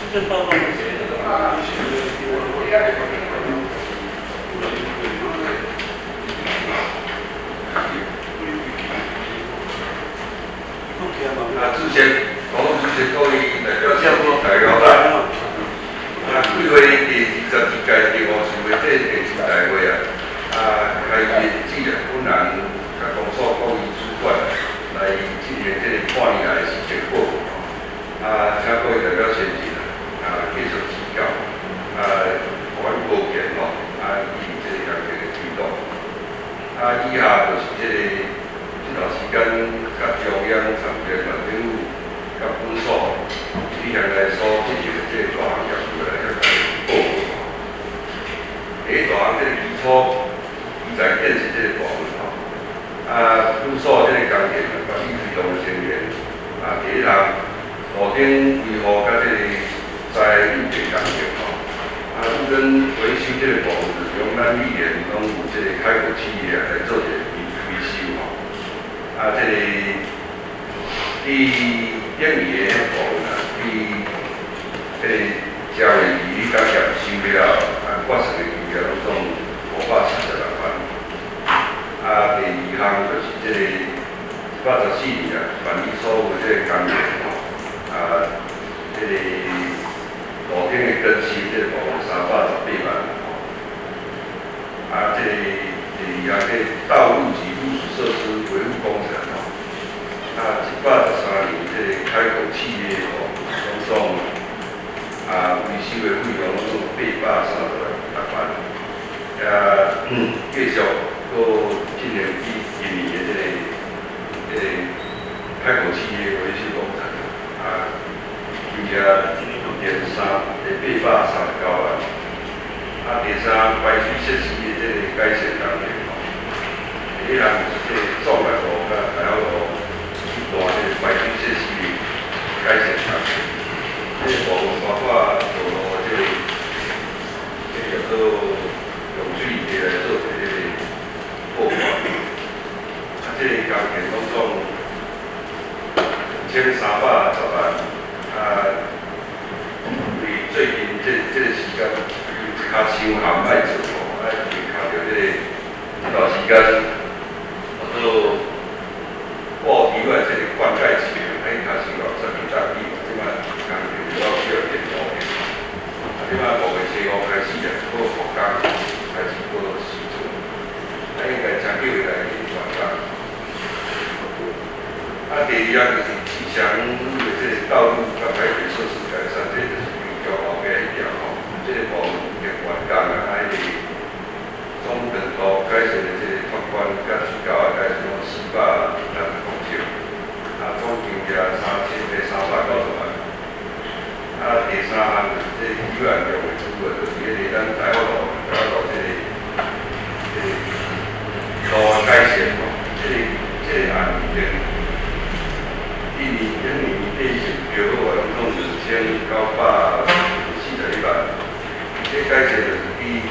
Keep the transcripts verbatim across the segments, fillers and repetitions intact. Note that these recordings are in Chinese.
这报告是谁的？ 啊，之前我们之前各位代表先大家啦。啊，几位第二十二届地方市委这第四大会啊，啊，开议的日啊，本人甲公所各位主管来进行这个半年来的施政报告。啊，请各位代表先进啊，继续指教，啊，互阮保健吼，啊，以这个工作的推动。啊，以下就是这个这段时间甲中央参议院政府甲本所历年来所进行的这个各项业务来向大家报告。第一大项这个基础基材建设这个部分吼，啊，本所这个工程管理推动的成员啊，第一项路顶维护甲这个在运电工程吼，啊，路灯维修这个部分是由咱历年拢有这个开国企业来做这个维维修吼，啊，这个第点二个部分啊，第这个交易比甲验收了，啊，八十个金额拢总五百四十六万。啊，第二项就是这个一百十四年啊，办理所有这个工程吼，啊，这个路顶的更新这个部分三百十八万吼，啊，这个第二项这个道路及附属设施维护工程吼，啊，一百十三年这个开口企业吼，拢总啊，维修的费用拢总八百三十六万，啊，嗯，继续搁进行第今年的这个这个开口企业维修工程，啊，金额点三第八百三十九万，啊，第三排水设施的这个改善工程吼，第一项是这个纵贯路甲台湾路一段这个排水设施的改善工程。这个部分包括道路这个，这个叫做用水地来做这个布管，啊，这个工程拢总两千三百十万，啊，为最近这这个时间较伤项爱做吼，爱为靠着这个这段时间，叫做布堤外这个灌溉池，爱较伤项十二大地，即摆工程主要需要电路的，啊，即摆五月七号开始啊，搁复工开始搁施作，啊，应该将几月来完工。啊，第二项就是吉祥路的这个道路甲排水设施改善，这就是比较后壁一条吼，这个部分已经完工啊，啊，迄个中等度改善的这个拓宽甲水沟啊改善拢四百六十公尺，啊，总金额三千个三百九十万。啊，第三项就是这医院用的主要就是迄个咱台湾路台湾路这个这个路的改善吼，这个这个案已经。一年一年变成标好啊，拢总二千九百四十一万。这改善就是比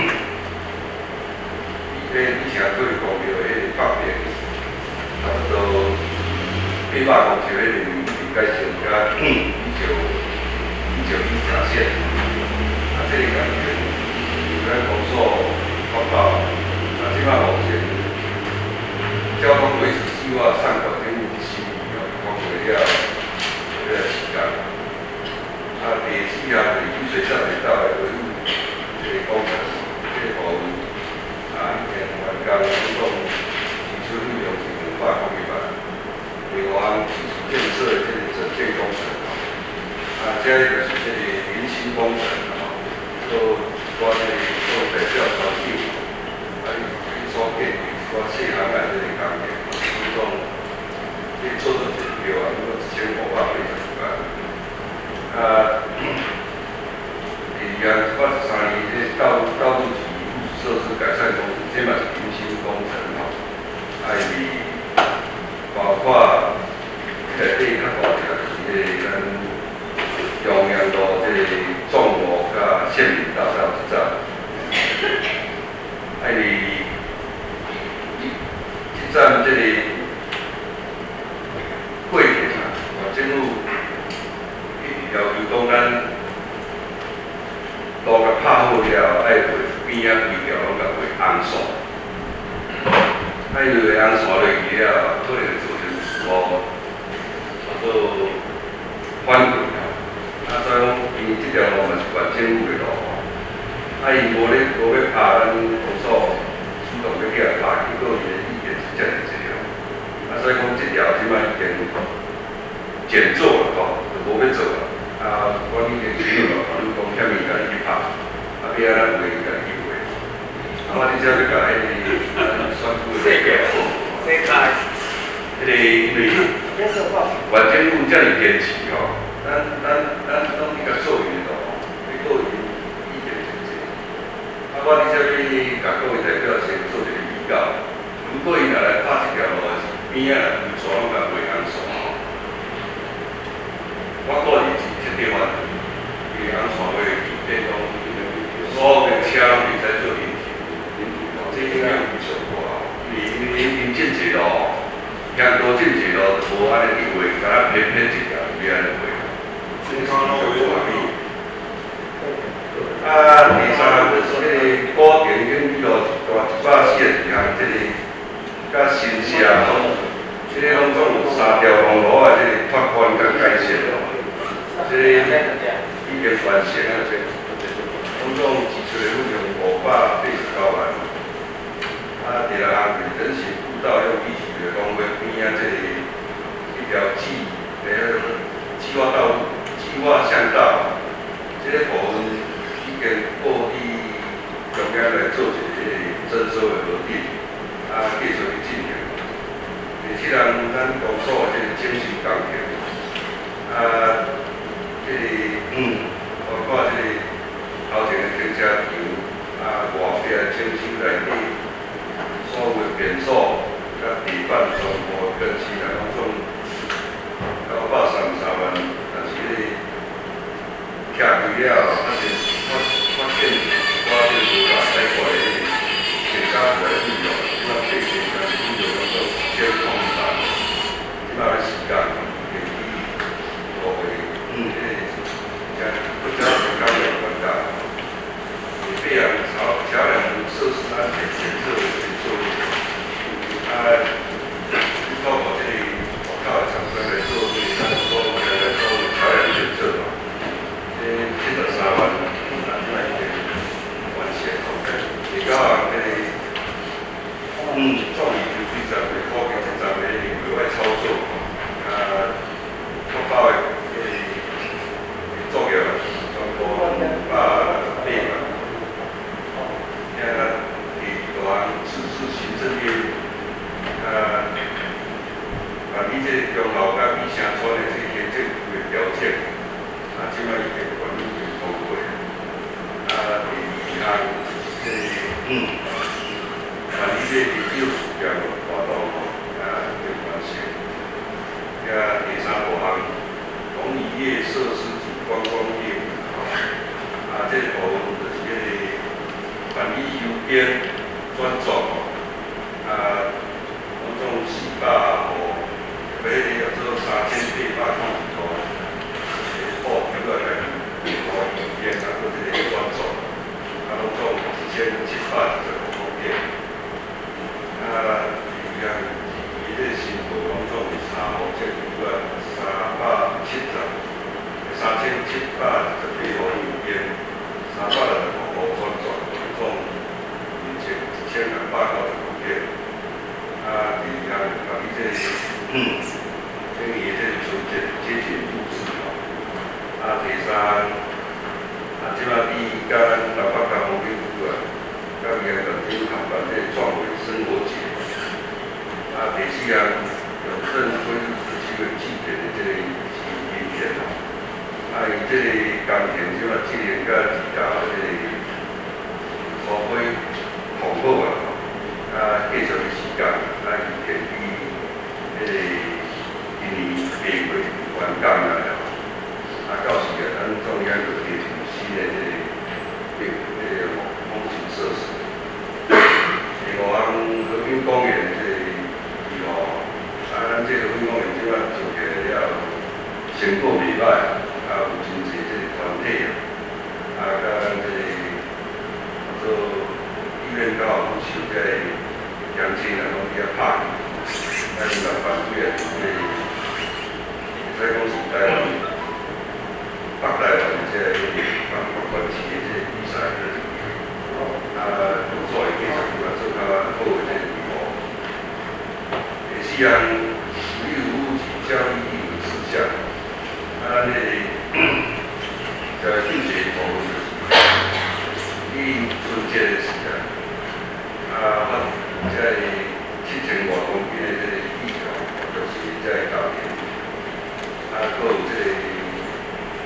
比迄以前做公庙的迄个北边，差不多八百公尺迄个面积改善，甲比照比照比正线。啊，这个工程由咱公所发包，啊，即摆目前交通维持计划上管政府新讲过了，这个时间，啊，第四项是雨水下水道的维护这个工程，这个部分啊已经完工，总提出费用是五百公里万。第五项基础建设这个整建工程，啊，这个就是这个零星工程啊，做做这个做材料装修，啊，所建一寡细项啊这个工程，总这做做指标啊，如果一千五百八十万。啊，第二项一百十三年这道道路及附属设施改善工程，这嘛是零星工程吼，啊，因为包括内底较大条就是迄个咱中央路这个纵路甲县民大道一站，啊，因为一站这个过程啊，政府要求讲咱反对啊。啊，所以讲因为这条路嘛是县政府的路吼，啊伊无咧无要拍咱公所主动要起来拍，结果伊的意见是遮尔这条，啊所以讲这条即摆已经减做了吼，就无要做了。啊，我已经询问了法律讲遐物家己去拍，啊要安怎画家己去画。啊，我即只要甲迄个选举的那个， 世界， 迄个因为县政府遮尔坚持吼，咱咱咱拢去甲做运动吼，结果伊意见真济。啊，我即只要甲各位代表先做一个预告，如果伊若来拍这条路的边仔规撮拢甲画红线吼，我个人是绝对反对，因为红线画去变讲，所有的车拢袂使做临停，临停吼，这影响非常大吼。因为因为临停进济路吼，行多进济路就无安尼去画，敢若偏偏一条要安尼画，正常拢画完美。啊，第三就是迄个古田永义路大一百四十二项，即个甲新社拢，即个拢总有三条公路啊，即个拓宽甲改善咯，即个已经完成啊，即总总支出的费用五百八十九万。啊，第六项就是人行步道用立体的公园边啊，即个一条计诶计划道路、计划巷道，即个部分已经过去中央来做一个征收的核定，啊，继续去进行。第七项，咱公所即个精神工程，啊，即个嗯，包括即个头前的停车场，啊，外壁的装修内底所有的便所、甲地板全部更新啊，拢总九百三十三万，但是迄个拆开了，发现发发现发现无大改过的迄个其他的费用，即摆变成咱费用拢总一千空三，即摆的时间会比五月嗯，迄个加不加上高两万价，也必然朝桥梁设施安全建设为作业，啊，透过这个广告的厂商来做这个，咱说我们来做桥梁建设嘛，这七十三万，啊，即摆已经完成了，第九项这个，嗯，创意就非常的科技十三个额外操作，啊，确保的这个作业全部五百八万。呃，第六项自治行政业务，呃，把你这中后甲米城村的这些政府的条件，啊，即摆已经全部已经通过。啊，第二项这个嗯，把你这地九事业活动啊，已经完成。啊，第三部项农渔业设施及观光业务，啊，这部分就是迄个。办理邮编转送吼，啊，拢总四百户，特别迄个叫做三千八百九十五户，诶，补贴落来互邮编啊，搁即个转送，啊，拢总一千七百二十五户件，啊，伊啊，伊这新户拢总有三户政府啊，三百七十，三千七百二十八户邮编，三百六十五户转送。总一千一千两百九十五件，啊，第二项把你这个，嗯，等于这个春节节俭布置吼，啊，第三，啊，即摆你甲咱台北交通警府啊，甲伊个长征航班这创维生活节，啊，第四项有正规时期的祭典的这个影片吼，啊，伊这个工程即摆今年甲其他这个。除非通过啊，啊，继续的时间，啊，预计于迄个今年八月完工啊，啊，到时啊，咱中央就提出新的这个这个风景设施。第五项和平公园这个以后，啊，咱这和平公园即摆做起来了，成果袂歹，啊，有真侪这个团体啊，啊，甲咱这个。做医院刚好受这阳性啊，拢比较怕，但是咱反对啊，因为会使讲是台湾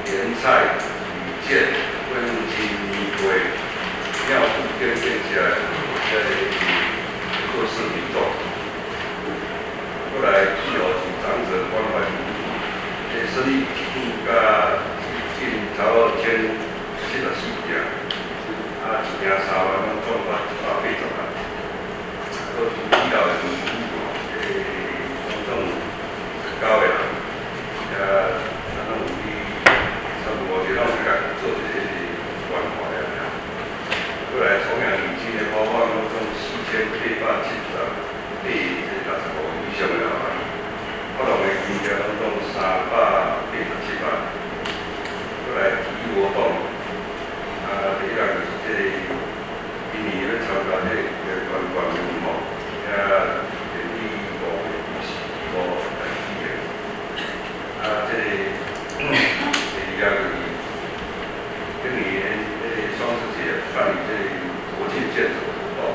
盐菜、米线、桂木青、米龟、尿布跟变起来，在做视频做。后来去后是长者关怀服务，诶，生意一度甲近差不多千七十四件，啊，一件三万，拢总发一百八十万。都是医疗的服务吼，诶，种种高的人，啊，啊，拢有去差不多就拢是家己做一个关怀啊。过来重阳礼金的包括拢总四千八百七十八，八这六十五以上的老板，发动的金额拢总三百八十七万。过来体育活动，啊，第一项就是这个今年要参加这个冠冠军吼，遐电力部的主席部来体验，啊，这个第二项就是今年这个双十节办理这个国庆健走活动，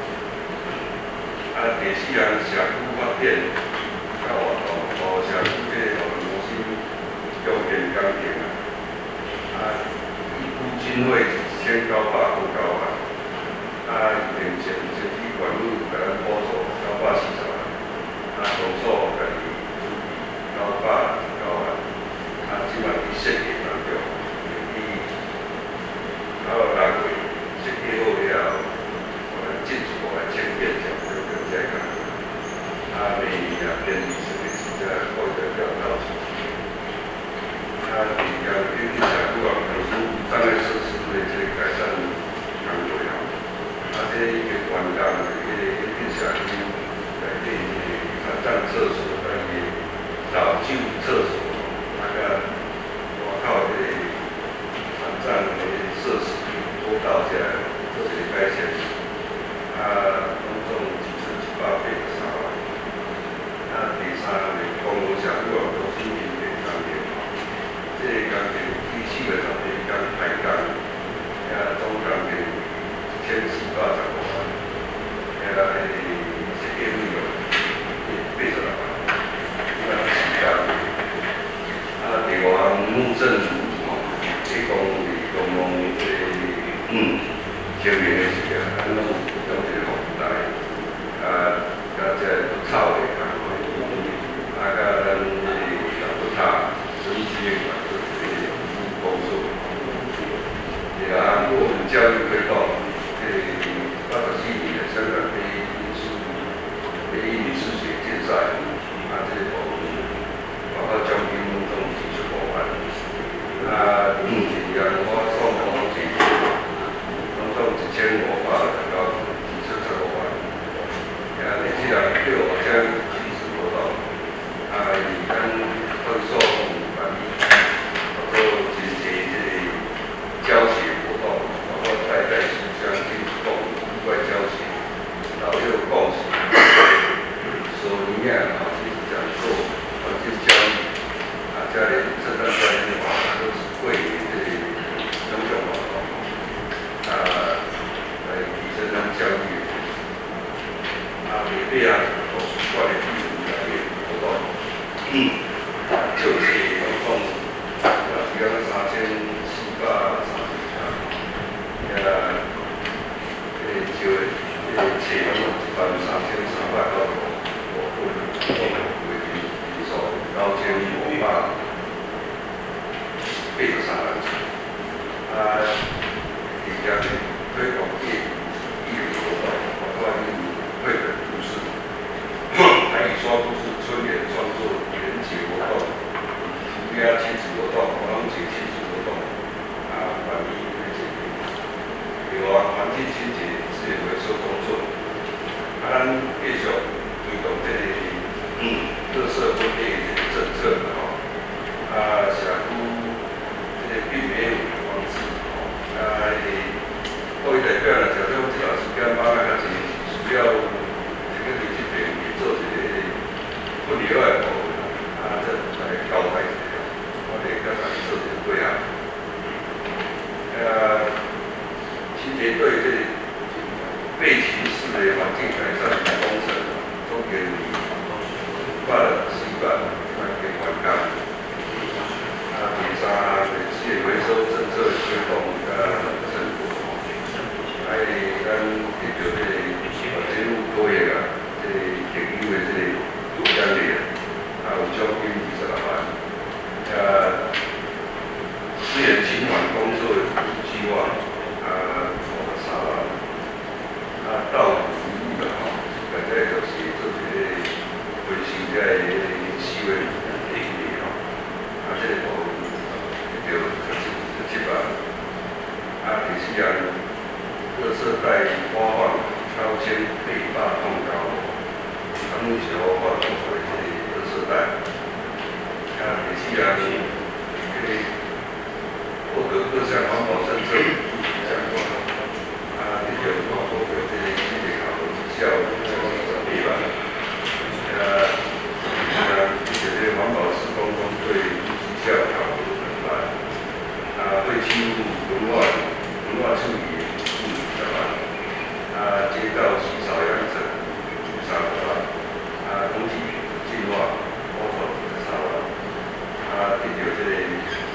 啊，第四项社区发展甲活动，和社区这个互动中心共建工程啊，啊，义乌经费一千九百九十九万，啊，目前整体管路甲咱补助九百四十万，啊，总数家己准备九百十九万，啊，即摆伫设计当中，伫九月六月设计好了后，我来进一步来签建条，就更加工作，啊，明年也编设计师在获得较高成绩。啊，第二项根据社区网络服务障碍设施的这个改善工作了，啊，这一个完工的这个根据社区内底这个残障厕所跟个老旧厕所，啊个外口这个残障的设施多到遮做一个改善，啊，总总支出一百八十三万。啊，第三个公路社区网络新建工程。这个工程第四个十日刚开工，也总工程一千四百十五万，也个设计费用八十六万，即摆是时间。啊，第五项木政府吼，提供是公共这个嗯，清明的时间，咱拢有种这个福袋，啊，甲这个草的工作，啊，甲咱这个小葡萄、生机的管制这个工作。第六项国民教育推动，这个八十四年的香港第一民数第一民数学竞赛，啊，这个部分包括奖金拢总二十五万，啊，嗯，第二项我总共是总总一千五百十九二十十五万，啊，第四项对学生支持活动，啊，以咱分数管理，包括进行这个教学活动，包括带动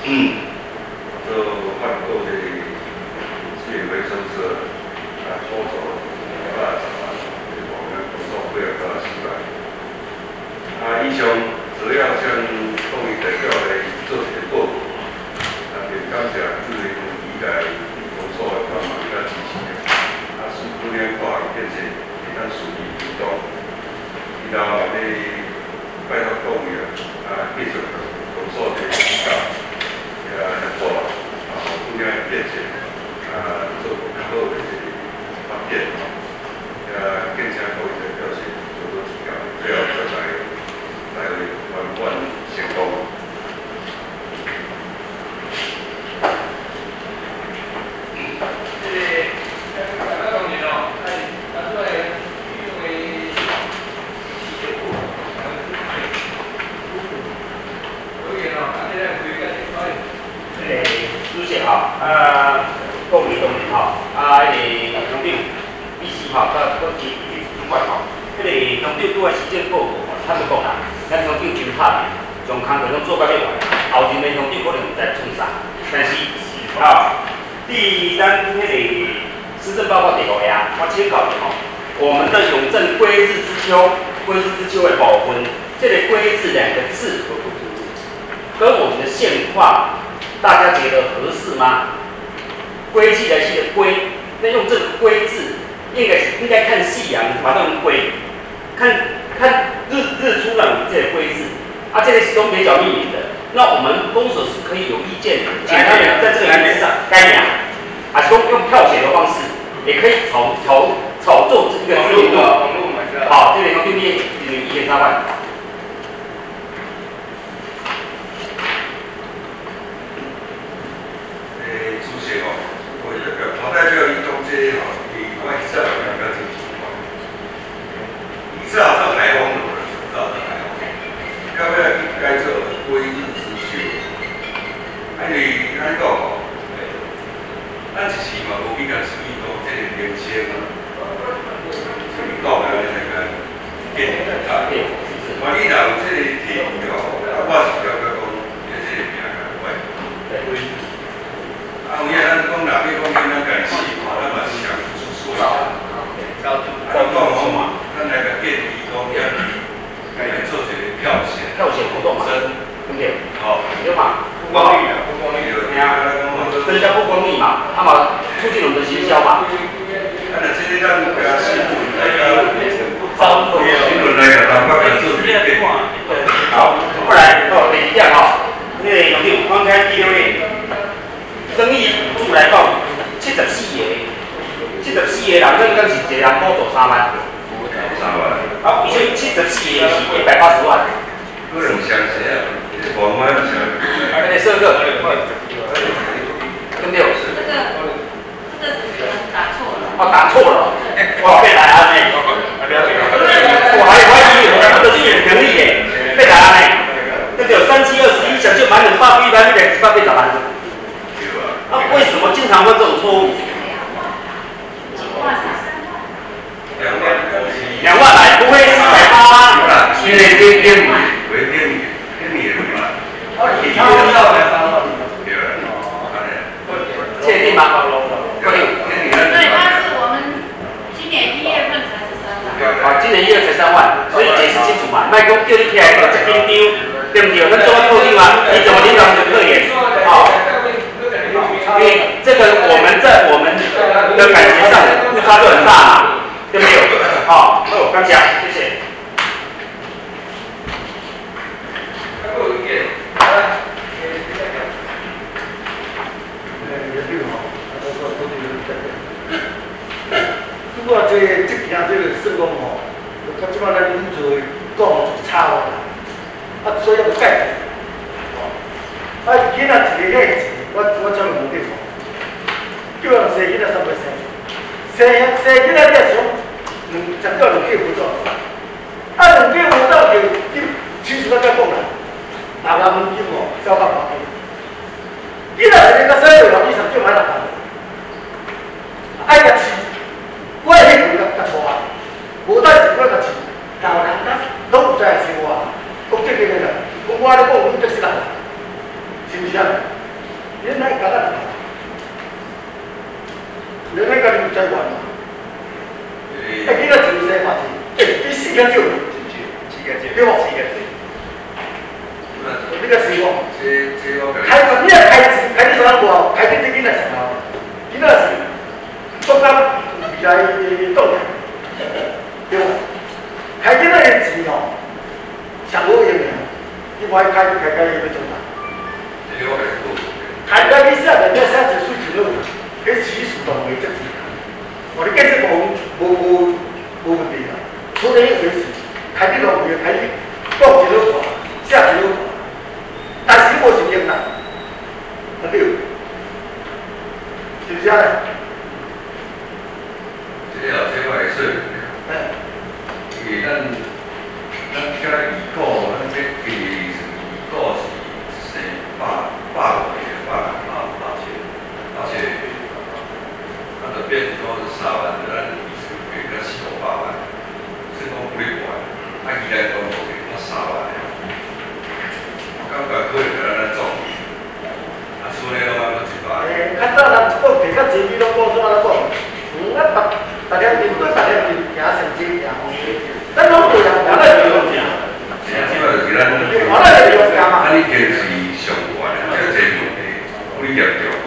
嗯，就发过的市维生社啊，操作啊，十万，我们工作不要到四万。啊，以上主要向各位代表来做一个报告，啊，并感谢各位以来工作的帮忙甲支持。啊，师傅呢，看建设会当顺利运动，然后呢，拜托各位啊，继续工作的指导。 啊，合作啊，互相建设啊，做更好的发展啊，更加各位的表现做做指标，最后再来来为圆满成功。 这大家当然哦，哎，咱做诶，因为企业部，所以哦，咱这个规个这块。 诶，主席吼，啊，各位同仁吼，啊，迄个乡长、秘书吼，甲各级主管吼，迄个乡长拄啊施政报告吼，他就讲啦，咱乡长真拍拼，将工作拢做到了完，后任的乡长可能在创啥，但是吼，第咱迄个施政报告第五页，我请教的吼，我们的永镇归日之秋，归日之秋的部分，这个归字两个字，跟我们的现况。 大家觉得合适吗？归气来气的归，那用这个归字，应该应该看夕阳，把它用归，看看日日出了这个归字，啊，这个是东北角命名的。那我们公所是可以有意见的，简单的在这个名字上该讲，啊，是用用票写的方式，也可以炒炒炒作这个知名度。好，这里从六页一点三万。 诶，主席哦，我代表，我代表伊讲这吼，伊我以前有比较清楚嘛。以前做台风路，知道做台风，要不要去改做归日之秋？啊，因为安讲吼，咱一时嘛无比较注意到这个年轻啊，像你讲的那个建议啊，我你若有这个提议吼，啊，我是了解讲，这个名啊，我。 啊，有影咱讲若比讲咱家己试看，咱嘛是想出所以然。啊，你讲好嘛，咱来个建议讲，要来做一个票选， 票选活动嘛， 真对不对？ 好， 对嘛？ 不光率啊，不光率有， 对啊，增加曝光率嘛，那么促进我们的行销嘛。 咱若这个咱给他新闻来个，新闻来个，咱发个做一个变化。 好，不然哦，第一点哦，那个有没有翻开第六页？ 生意补助来讲，七十四个，七十四个人，咱敢是一个人补助三万。 三万。 啊，而且七十四个是一百八十万。 可能相似啊，这广告不相。 啊，那设个，对不对？ 这个这个打错了。 哦，打错了。哇，被打啊！哎，我还怀疑我们的是有能力耶，被打啊！哎，这个有三七二十一，想就满两百，一百一百十八被打完。 那、啊、为什么经常会这种错误？ 两万， 两万来，不会是百八？ 因为电电米，为电米，电米的嘛。他们要来三万。对了， 确定吗？ 确定。 所以它是我们今年一月份才是三万。 好，今年一月才三万，所以解释清楚嘛，卖公叫你起来就一斤丢，对不对？那做扣定吗？你怎么领导你的客源？好。 因为这个我们在我们的感觉上误差就很大嘛，对不对？好，那我刚讲，谢谢。 还有一点，啊， 不过这这边这个施工吼，他即摆咱恁做讲差了，啊，所以要改变。啊，囡仔一个样子。 我我讲唔对，叫人生囡仔三岁生，生生囡仔你想，嗯，十到两岁不做，啊两岁不做就就其实咱讲讲啦，大家问金哦，小可保护，囡仔一个到三岁六以上就买大单，爱个饲，我迄阵甲甲带，无等时我甲饲，老人家拢有在生活，讲这个个，讲我咧讲阮这是人，是不是啊？ 这这我开什么呀？开开的什么股？开的这边的什么？你那是国家未来的动力，对不？开的那个钱哦，上好用的，你不爱开就开开要做啥？ 这我来做。 开开你写的，你写一水就落，迄起始动的这钱，我的建设无无无无问题啦，除了一回事，开的落去，开的讲一落大，写一落大，但是我是用啦，啊对，是不是啊？ 这后这我会说， 嗯， 因为咱咱遮预估，咱这第预估是是百百五个百百百千，而且它的变数是三万，咱预算给个四五百万，算讲不哩管，啊依然讲无给我三万的，我感觉可能咱咱做，啊所以拢安尼一百。 诶，较早人讲摕较济，你拢讲怎啊讲？嗯，啊，大大家面对大家面行成这样，咱拢对人，咱来对人行。 即个就是咱， 我来对人行嘛。 啊，你这是上悬的，这这问题不严重哦。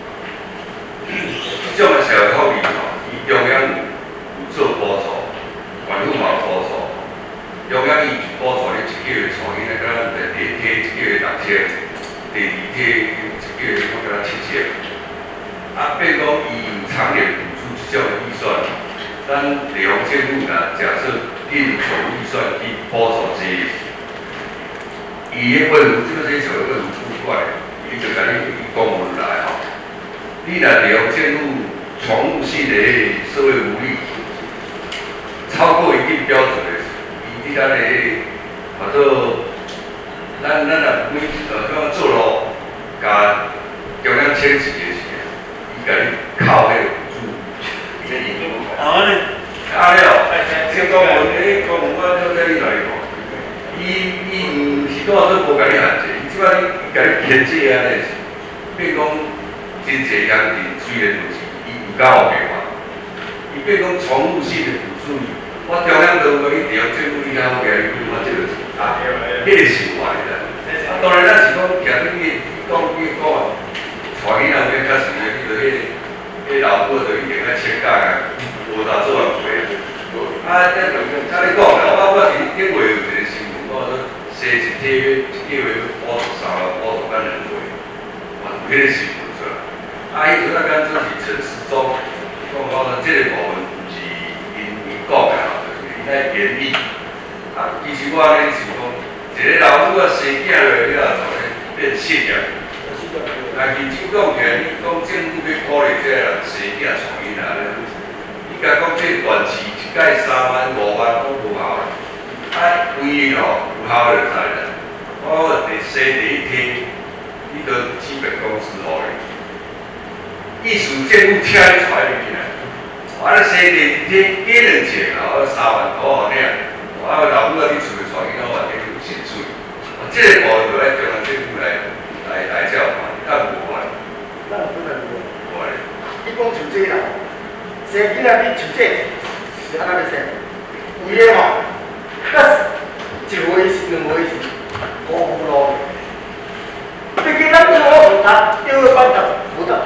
这种的社会福利吼，伊中央有做补助，县府嘛有补助，中央伊补助你一个月带囡仔，敢若第一梯一个月六千，第二梯一个月我敢若七千。啊，变讲伊有长年补助这种预算，咱地方政府呐，假设应有预算去补助这个，伊的问题这个是属于问题主管，伊就甲你以公文来吼，你若地方政府宠物性的社会福利超过一定标准的，伊你咱的或者咱咱若每呃怎做咯，甲中央签字的时。伊甲你靠迄个补助，这应用。啊咧，啊了，这公文，诶，公文我做这你来看，伊伊毋是讲说无甲你限制，伊即摆伊甲你限制安尼，变讲真济乡镇虽然就是伊有够后面嘛，伊变讲宠物性的补助，我中央都讲你地方政府你较好个，伊我这个啊，迄个是有的啦。啊，当然咱是讲行你你讲你讲啊。带囡仔要较实个，你着迄迄老母着一定爱请假啊，无当做人陪。啊，咱就甲你讲啦，我我是顶月有一个新闻，我说生一体一个月补助三万，补助咱两岁，我有迄个新闻出来。啊，伊阵啊，敢做是陈时中，讲我说这个部分毋是因因讲的吼，就是因在建议。啊，其实我咧想讲，一个老母啊生囝落了后，变失业。但是真讲起来，你讲政府要鼓励这个人生囝带囡仔咧，你甲讲这短期一届三万五万都无效啦。啊，唯一吼有效就知啦。我第生第一天，你都基本工资互你，意思政府请你带你来，啊，你生第二天加两钱吼，三万块互你，啊，老母啊，你厝里带囡仔，我话你有薪水，这个部分就爱中央政府来来来照看。咱无法， 咱不能无。 无咧。 你讲像这啦，生囡仔你像这是安怎要生？有诶吼，那一回是两回是五步路。毕竟咱做好读，幼儿班读无读。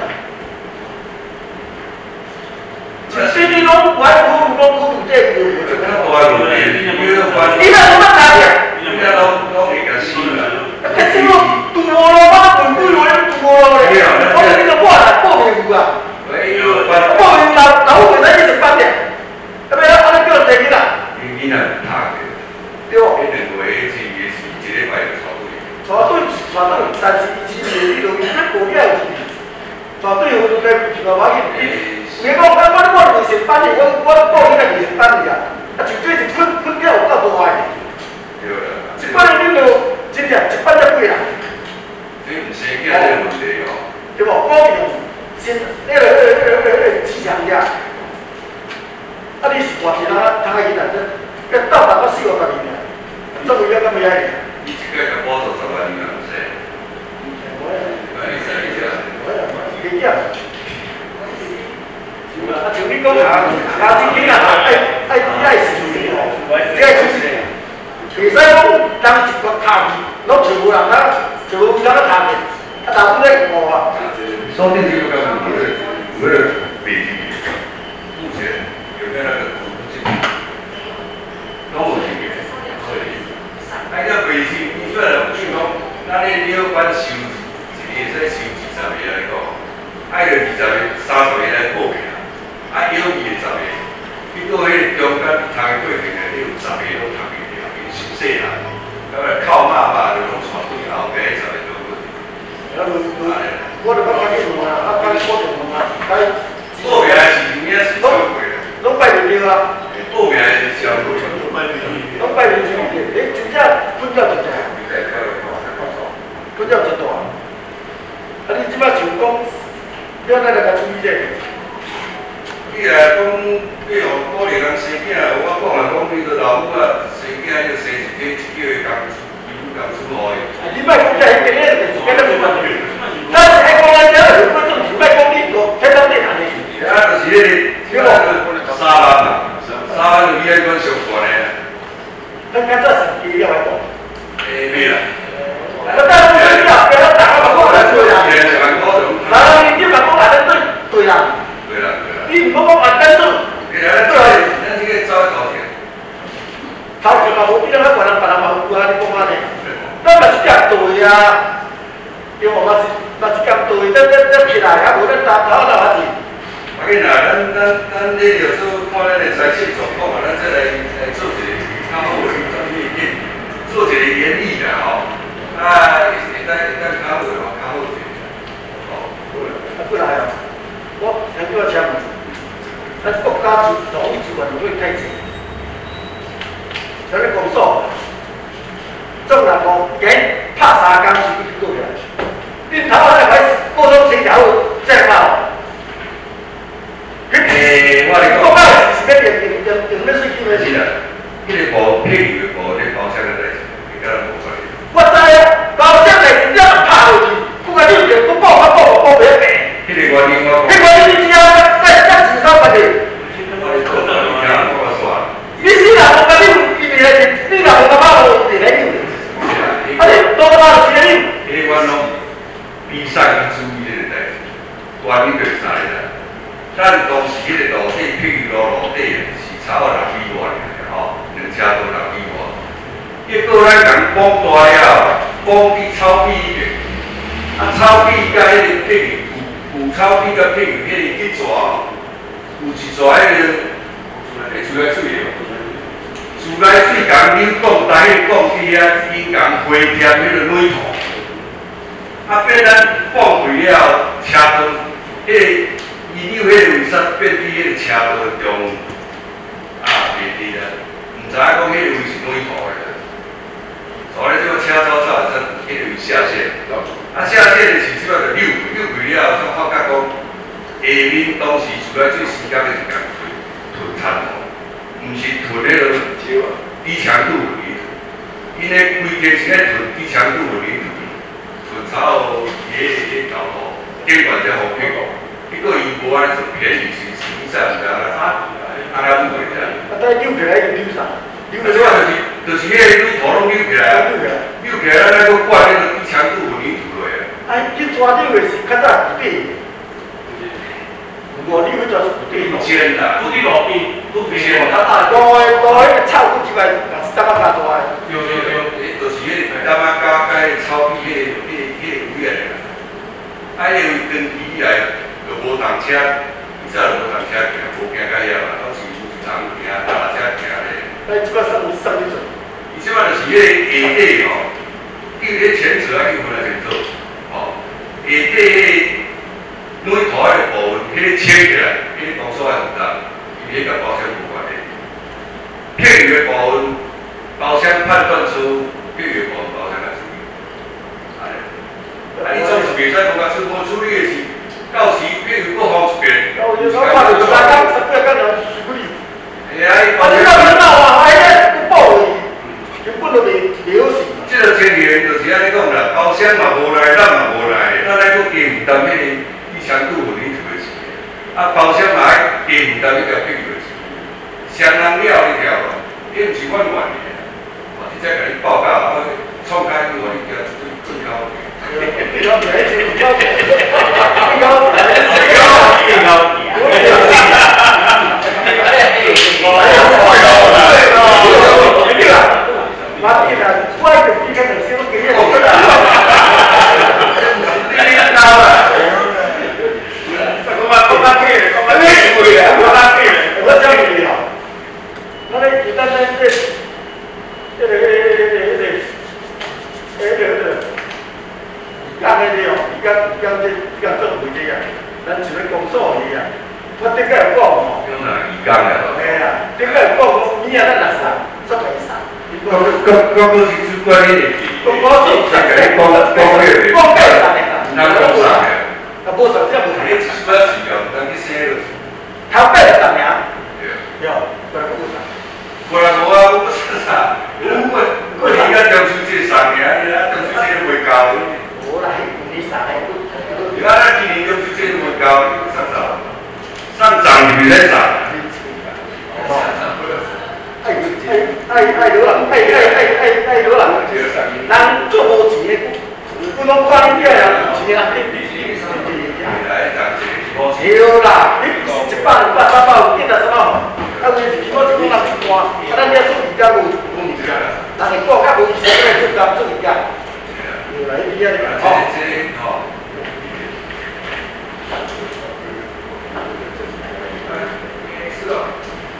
像这你拢我苦苦讲苦这个， 这个大路的幼儿班， 你那怎么打的？ 你那拢拢会甲死啦。 可是我拄无路，我本对我拄无路咧，我跟你讲，我来报名有啊，报名老老虎在一直班咧，要不要安尼叫谁去啦？ 因囡仔读的， 对哦。 迄两回是也是一礼拜就带对。 带对是带对，但是以前你就伊咱国家有事，带对有就该就该我去。有讲我我我二十班的，我我报迄个二十班的啊，啊就这是困困了有够大个。 对啦。 一班你就。真正一班才几人？ 所以唔生囝这个问题哦。 对不？我用先那个那个那个那个技巧呀。啊，你是偌济人啊？摊个囡仔这，这到达到四五十年了，怎么样？怎么样？ 你一个月补助十万，你敢唔使？ 我也， 我也使一下。 我也，几点？啊，像你讲啊，啊，这囡仔爱爱爱死的哦，这爱出事。袂使讲人一个头去，拢全部人啊， 就有啥个谈的，啊，大部在五啊。 烧电机不干嘛？我的我的北极，目前有没有那个土地？都有这个，所以，哎，那北极，你说了，比如讲，咱咧了管收一年使收二十个来讲，爱着二十个、三十个来报名，啊，有二十个，结果迄中间读的过程咧，你有十个拢读袂了，因为熟悉啦，咁啊靠骂骂就拢传对后边十个都过。 啊，我就讲讲你问啊，啊，讲我就问啊，讲。 报名是有影是超过啦。 拢拜年了啊。 报名是超过。 拢拜年去，你真正分了一大，分了一大。啊，你即摆想讲，你安尼来甲注意者？ 你来讲，你互鼓励人生囝，我讲来讲，你个老母啊，生囝要生一个一个月工资，伊有工资无的。 你莫讲这迄个，你就是跟咱无关系。咱是爱讲咱这有嗰种，是莫讲你个天当地人的。 啊，就是迄个，三万嘛，三万就比迄款上悬的。 咱今早是几了来讲？ 诶，没啦。 那当然你啦，别咱大家嘛讲来对啦。那你你嘛讲来对对啦。 对啦对啦。 你唔好讲来对对。 对啦，咱咱这个走头前。 头前嘛无比咱别人别人嘛有啊，你讲安尼。咱嘛是夹对啊，对无嘛是嘛是夹对，咱咱咱起来啊，无咱打打打下子。 啊，紧啦，咱咱咱你有时候看咱的财政状况嘛，咱再来来做一个较好的专业点，做一个演绎啦吼。啊，会当会当较好的话，较好一点。哦，好啦。 啊，过来哦，我先叫我请问，咱国家自同意自愿会开始，咱咧工作，总人讲今拍三工是一个月，恁头仔来过中成条正好。 诶，我嚟讲， 国家是要用用用用咧水金的。 是啦，迄个无配油的无咧包厢的代志，伊敢无关系。 我知啊，包厢内真正拍落去，不管你有不报，我报我报袂平。 迄个原因我讲。 迄个你只要再再至少八个。 我咧讲，你听我说。 你是人我甲你伊袂来，你人我甲我无袂来你。啊你多大时你？ 迄个我拢比赛去注意迄个代志，原因就是啥咧？咱当时迄个路底，譬如路路底是差不多六米外尔吼，两车都六米外。结果咱共放大了，放去草皮迄边，啊草皮甲迄个譬如有有草皮甲譬如迄个去抓，有一抓迄个会出来水的，出来水共扭讲，台语讲起啊，因共花添迄个软土，啊变咱放开了车道，迄个。伊扭迄个为啥变伫迄个车道中啊？袂记啦，毋知影讲迄个位是哪一头的。所以这个车走走，才迄个有下线。啊，下线的是即摆就扭扭开了，才发觉讲下面当时出来最时间的是共囤产土，毋是囤迄个低强度混凝土。因为规家是咧囤低强度混凝土，囤草野野搞土，监管才好评。结果伊无安尼做便宜，是实际上毋知影啊，安尼不会的。 啊，但扭起来就扭啥？扭起来就是就是迄个铝头拢扭起来，扭起来咱个灌那个低强度混凝土落去。 哎，你抓扭的是较早固定，无你要抓是固定。 尖啦， 土地路边，土地路啊啊，多的多迄个草骨一摆，也是搭啊加大的。 对对对，就是迄个搭啊加加迄草皮迄个迄个迄个位来啦。啊，因为根基以来。就无动车，以前就无动车行，无行到遐嘛，拢是有一人行，搭车行咧。 哎，即摆上上去做。 伊即摆就是迄个下底吼，叫迄前者啊，叫分来先做，吼，下底迄个软土迄个部分，迄个切起来，迄个工作还唔得，伊迄甲包厢无关系。配油的部分，包厢判断出配油部分包厢来处理。哎，啊，你总是袂使讲甲出无处理的是。到时譬如各方一边， 我有时候看到三工、十八工人是不哩？ 哎呀， 啊，你到领导啊，哎呀，不报伊，根本就袂袂好势。 这个情形就是安尼讲啦，包厢嘛无来，咱嘛无来，咱来搁加负担迄个低强度混凝土的钱，啊，包厢嘛爱加负担迄条配油的钱，双人了迄条，伊毋是阮愿的，我直接甲你报告，我创开我你条最高级。 最高级还是最高级？最高级还是最高级？ 最高级啊！ 对啦，马丁啊，我一个比较能先给你好个啦。 你你高啦。 我嘛讲较起，讲较起位啊，讲较起。 我讲你啦，那你简单单这，这个这个这个这个这个，讲的了，伊讲讲这讲做会这样，咱像咧公所一样，我顶个有讲吼。 用哪一缸啊？ 嘿啊，顶个有讲讲，明仔咱来上，做袂上。 我我我我是主管你的， 我我是再给你讲讲月的， 讲过上的啦， 哪讲上的？ 啊，无上这无上。 你只是要只要等你写落去。 头八十名， 对。 哟，不然无上。 无啦无啊，我不是啥，我我我而家中秋节上名，你啊中秋节都未到。 无啦，你上的不？ 你看咱今年中秋节都未到，上啥？上涨你在涨。 爱爱爱流浪，爱爱爱爱爱流浪，人做无钱的，不能看你这样有钱啊！ 来涨钱， 对啦，你一百二百三百有几多什么？啊，有是起码是讲人一半，啊，咱遐做物件无无物件，人会讲较无意思，咱做工做物件。对啦，你遐你讲吼。 哦。是哦。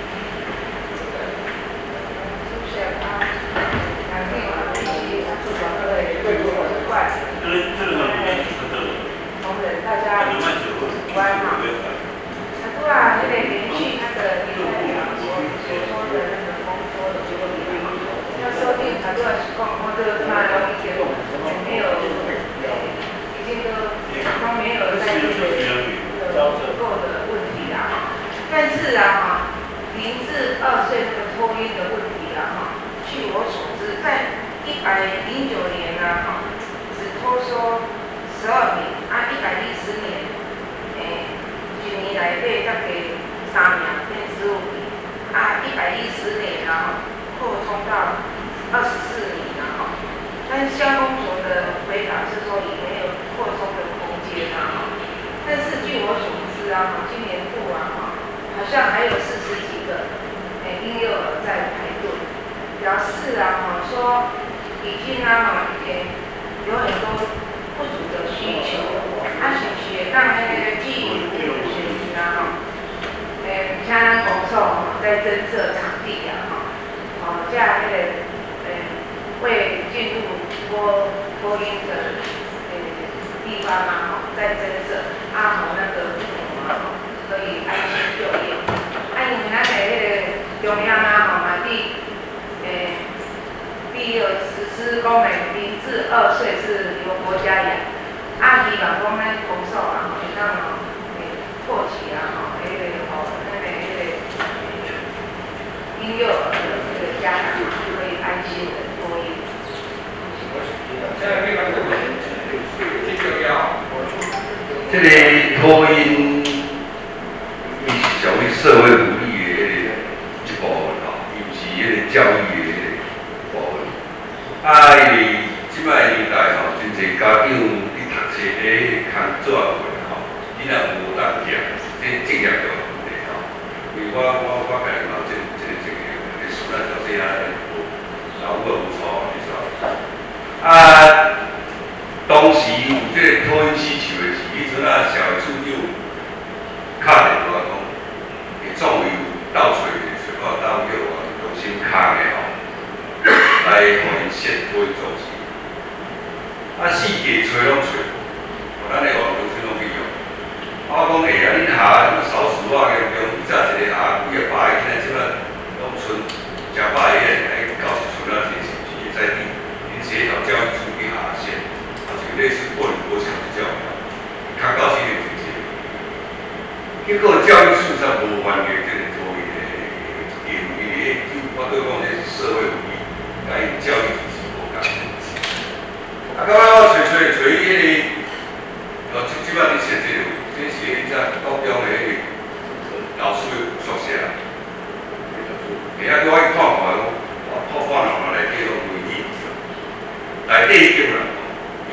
同仁，大家午安哈。那不然你得连续那个你们两所所说的那个工作的处理啊，要设定很多人是讲，我这个他有一点没有，已经都都没有在这个足够的问题啦。但是啊哈，零至二岁这个托婴的问题啊哈，据我所知，在一百零九年啊哈，只托收十二名，啊一百一十年，诶，一年内底才加三名，变十五名，啊一百一十年啊扩充到二十四名啊哈，但是乡公所的回答是说也没有扩充的空间啊哈，但是据我所知啊哈，今年度啊哈，好像还有四十几个诶婴幼儿在排队，表示啊哈说已经啊哈也有很多不足的需求，啊是不是让那个基于学习啊哈，诶，请咱公所吼在增设场地啊哈，哦，这样那个诶为进入播播音的诶地方啊哈，在增设啊好那个父母啊可以安心就业，啊因为咱的那个中央啊吼嘛第诶。第二实施讲诶，零至二岁是由国家养，啊，希望讲咱公所啊，会当吼，诶，扩起啊，吼，迄个吼，咱诶迄个婴幼儿的这个家长可以安心的托婴。 现在非常重要，最重要。 这个托婴，伊是属于社会福利的一部分吼，伊毋是迄个教育的。啊，因为即摆年代吼，真侪家长伫读册咧工作过吼，你若无当业，这职业就有问题吼。因为我我我家己嘛，这这这个虽然到细汉无老母无错，你知道？啊，当时有这个托婴需求的时，迄阵啊，社会处长敲电话讲，会总有斗找找到斗友啊，用心空的吼。来互因先托因组织，啊四界找拢找无，咱的网络先拢去用。我讲哎呀，恁下什少数啊，用用以前一个下几啊百个，现在即摆农村食饱个来九十村啊，这是是会在地，因协调教育处去下线，啊就类似国立国小这种，较到时就直接。结果教育处才无还给这个托因的义务，因为我对讲这是社会福利。甲因教育体制无共，啊，到尾我找找找伊迄个，哦，即即摆你写这个，这是迄只高中的迄个老师的宿舍，下下叫我去看看，我泡饭了来底拢袂记，内底已经啦，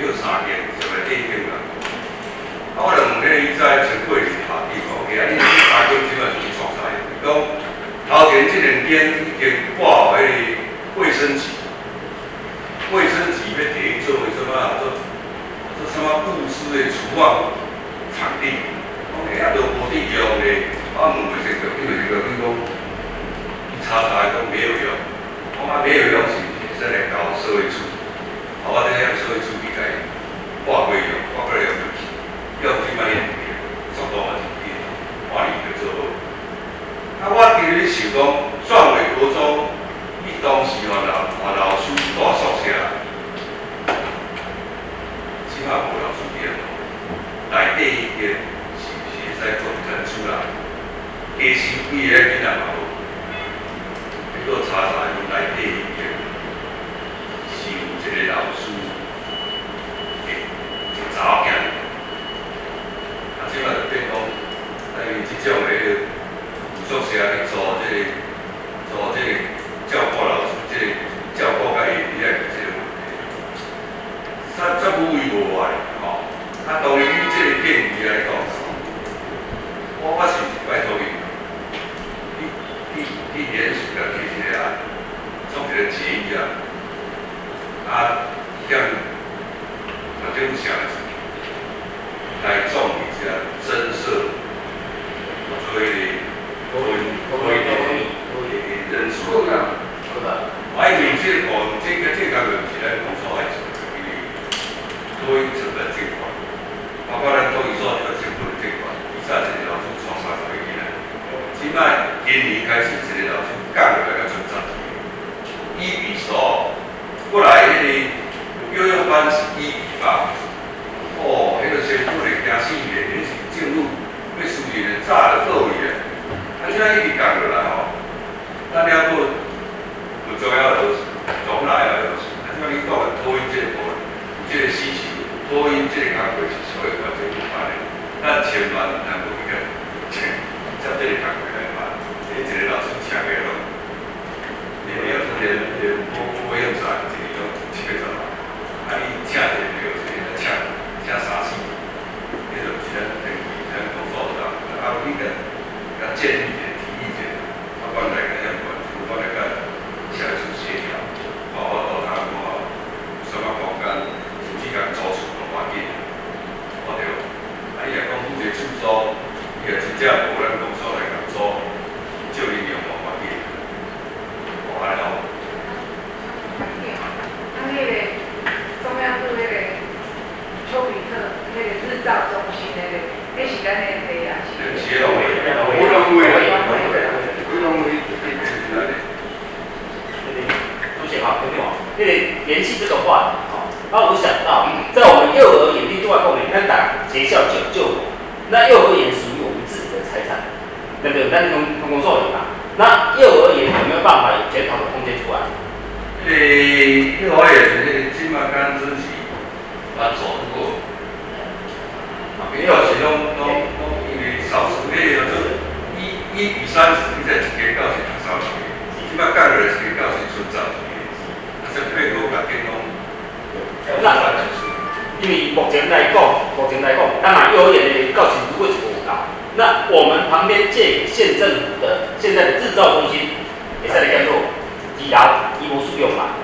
你知前几年下地吼，其实你三公即摆是创啥？讲头前这两间已经挂迄个卫生纸，卫生纸要提做为什么啊？做做什么布施的厨房场地，哎啊都无地用的，我问为这个，因为这个你讲查查都没有用，我讲没有用是是来搞社会处，啊我这样社会处理来挂过用，挂过用不起，要起码一年，速度嘛是紧，换年就做。啊，我其实想讲，壮伟国中，伊当时换老换老师住宿舍，起码无老师店，内底已经是是会使做腾出来，加收几个囡仔嘛无，结果查查伊内底已经是有一个老师，一一查某囝，啊，即摆就变讲，因为即种个。宿舍去做这个，做这个照顾老师，这个照顾甲伊比来这个问题，咱咱无为无坏吼。啊，当然以这个建议来讲，我我是拜托伊，去去去联署来提一个案，做一个决议啊，啊，向反正想来做一下增设，所以。可以可以可以人数啊，我因为这个这个这个问题来工作来做，因为多一成本这块，包括咱多一所这个成本这块，以前一个老师创三十个囡仔，即摆今年开始一个老师降落来到剩十个，一比十，过来迄个幼幼班是一比八，哦，迄个先不能惊死的，你是进入要输入的早就到位的。啊，现在一直降落来吼，咱了不不重要的就是总来啊，就是啊，像你讲的托婴这个部分，这个需求，托婴这个工作是所有完全有办的，咱千万唔通无一个请接这个工作来办，你一个老师请个咯，你要连连不不用啥，一个要七八十万，啊你请一个就一个请请三四，你就只能等于咱工作上，啊你个。要建议点、提意见，他帮来个相关，我帮来个下一次协调，包括到他讲什么空间，实际上租厝的环境，我对，啊伊若讲负责出租，伊若真正无咱公所来甲租，就利用环境，我还好。 啊，那个中央路那个丘比特那个日照中心那个，那是咱那个啊，是。 协同会。 我认为， 我认为可以出来的。 主席哈，对不对？因为联系这个话题哈，那我想到，在我们幼儿园另外后面，咱打学校救救我，那幼儿园属于我们自己的财产，对不对？咱从从工作里嘛，那幼儿园有没有办法有检讨的空间出来？ 诶，幼儿园那个起码刚自己把走过，没有是拢拢拢因为少数那个就是。一一比三十，你在一间教室读三十个，即摆降落来一间教室剩十个，啊，这配合甲电工， 那因为目前来讲，目前来讲，当然幼儿园的教室如果是不高，那我们旁边借县政府的现在的制造中心，也在来做医疗医务使用嘛。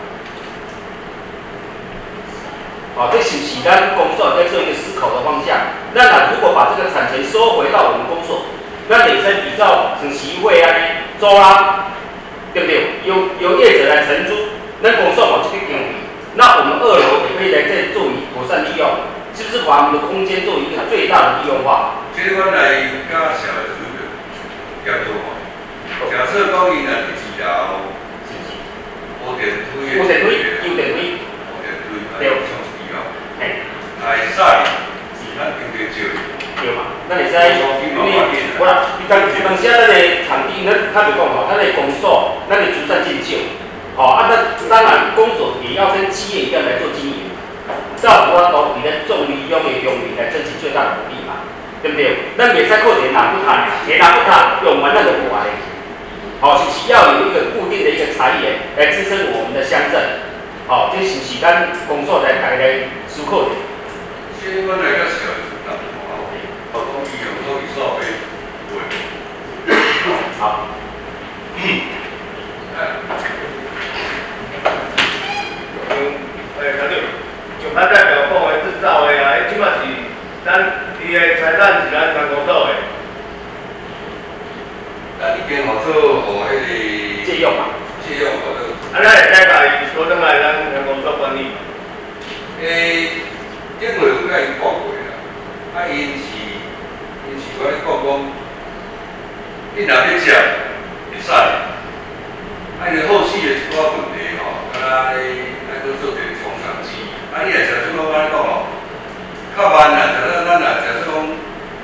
好、哦，这是是咱工作在做一个思考的方向。那如果把这个产权收回到我们公所。那本身比较像协会啊、租啊，对不对？由由业者来承租，那公司往这个经营，那我们二楼也可以来再做妥善利用，是不是把我们的空间做一个最大的利用化？ 这个我来加小的这个要做好。假设讲伊若是几楼，五电梯， 五电梯，有电梯， 五电梯， 对， 上几楼？ 嘿， 来晒，咱丢点少。 对嘛？那你在因为我啦，你当当时啊，咱的场地，咱他就讲吼，咱的公所，咱的慈善进修，哦啊，那当然公所也要跟企业一样来做经营，照顾我都你的重利用的用力来争取最大的鼓励嘛，对不对？咱袂使靠田拿不谈，田拿不谈，用完那就无完。好、哦，是需要有一个固定的一个财源来支撑我们的乡镇，好、哦，这是是咱工作来来来思考的。 先我来个小的。好， 咱伊个财产是咱人工岛的。 咱已经合作互迄个借用嘛， 借用合作。 啊，咱会使甲伊收转来咱人工岛管理。 诶，因为我甲伊讲过啦，啊，因是因是我咧讲讲，你若要接会使，啊，因后续的一寡问题吼，啊，爱爱搁做一个从长计议。啊，你若食即个我咧讲吼，较慢啦，就咱咱若食即讲。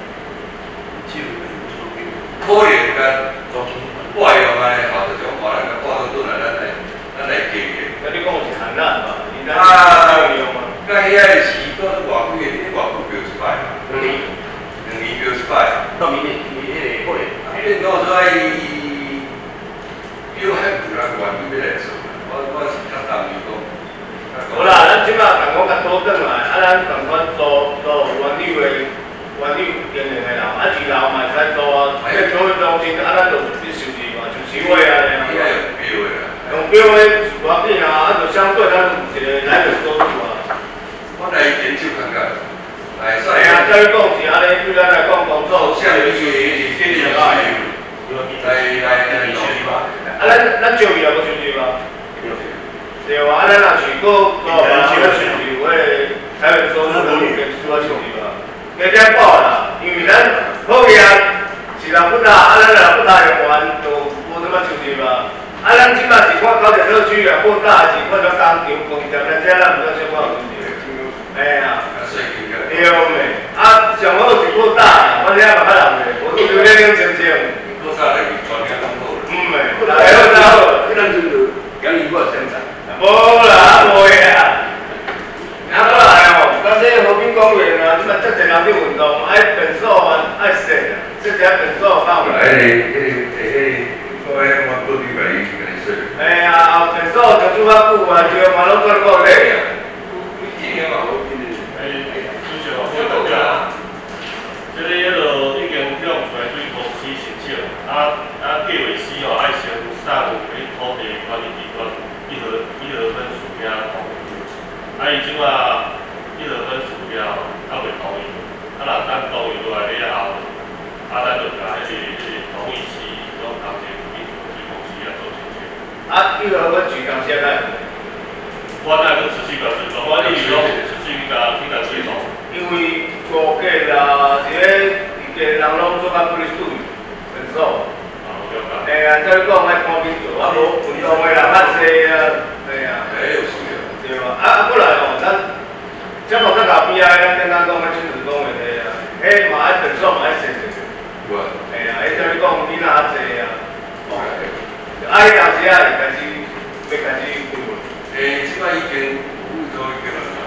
可能甲外用诶，或者种话咱甲挂到转来，咱来咱来经营。 那你讲是限咱嘛？ 啊，甲遐个时，搁偌几个，你偌久标一摆嘛？ 两年， 两年标一摆。 到明年，明年迄个过年。 啊，变做说伊标还有人愿意要来做，我我是较同意讲。 好啦，咱即摆共讲甲倒转来，啊，咱共款租租原有诶。原有经营的楼，啊，二楼嘛会使租啊，这教育中心啊，咱就去收钱嘛，就收位啊， 你爱用标的啦。 用标的是无要紧啊，啊，就相对咱一个来源收入啊。 我来研究看看，来使。 哎呀，教育讲是安尼，对咱来讲工作， 像你是建立来来来来弄吧。 啊，咱咱招伊也无收钱吧？对啊，啊，咱若是搁做啊，咱收钱有迄个来源收入，咱就跟需要收钱吧。加点补啦，因为咱好业是人不大，啊，咱人不大用完就无什么收入嘛。啊，咱即摆是看高铁社区啊，过大是看到工厂、工厂，咱这咱毋知小可有收入。哎呀，对咩？啊，上好是过大，我这也蛮较人的，我都有咧用钱钱。 过大来全家拢好。 嗯诶，大好大好， 迄阵就讲伊我生产。 无啦，无呀。啊，过来哦，咱这和平公园啊，即摆遮侪人去运动，爱便所啊，爱洗啊，这遮便所放。 哎，迄个迄个，我迄我过去甲你甲你说。 哎呀，便所就做较久啊，就嘛拢做够咧。 今年嘛，我今年哎，主席哦，我感觉，即个迄落已经向财水公司申请，啊啊，计划时哦，爱先送迄土地管理机关一号一号分数件同意。啊，伊即马一号分数件哦，还未同意，啊，若咱同意落来了后，啊，咱就甲迄个迄个同意书，拢同齐去土地公司啊做申请。 啊，一号分举讲现在。 我那个持续表示，我你是讲持续去甲去甲追踪。 因为五价啦，是咧一家人拢做较不哩水，分手。 啊，我了解。 哎呀，再讲爱看边做，啊无运动的人较济啊，哎呀。 哎，有需要。 对啊，啊过来哦，咱这么较后边啊，咱刚刚讲的亲子公园的啊，迄嘛爱分手嘛爱先做。 有啊。 哎呀，迄等于讲囡仔较济啊。哦。啊，迄当时啊，就开始要开始规划。 诶，即摆已经有做已经了嘛？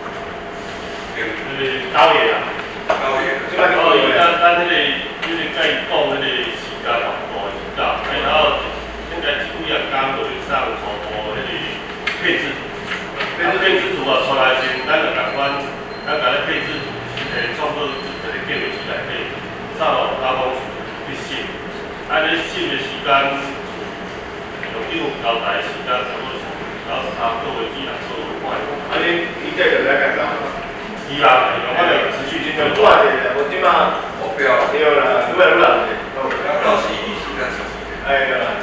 就是高野啊， 高野， 即摆高野，咱咱迄个迄个甲伊讲迄个时间差不多的时间，然后现在几几啊工就会上初步迄个配置图，配置配置图啊出来先，咱就共款，咱甲咧配置图诶创作一个计划书内底，上互交通去审，啊你审的时间，用有交代时间差不多。然后差不多为几两做快， 啊你你这就来干啥？ 是啊，我哋持续进就行做下去，我即马目标。 对啦，愈来愈难的。 到时伊时间长。 哎对啦。